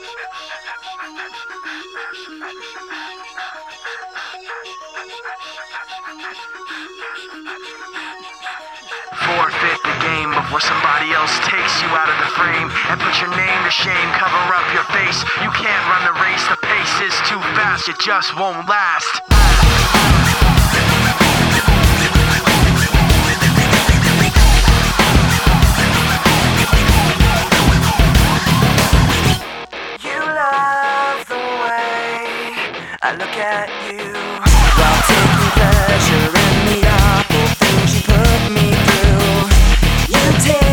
Forfeit the game before somebody else takes you out of the frame and put your name to shame, cover up your face. You can't run the race, the pace is too fast, it just won't last. You love the way I look at you while taking pleasure in the awful things you put me through. You take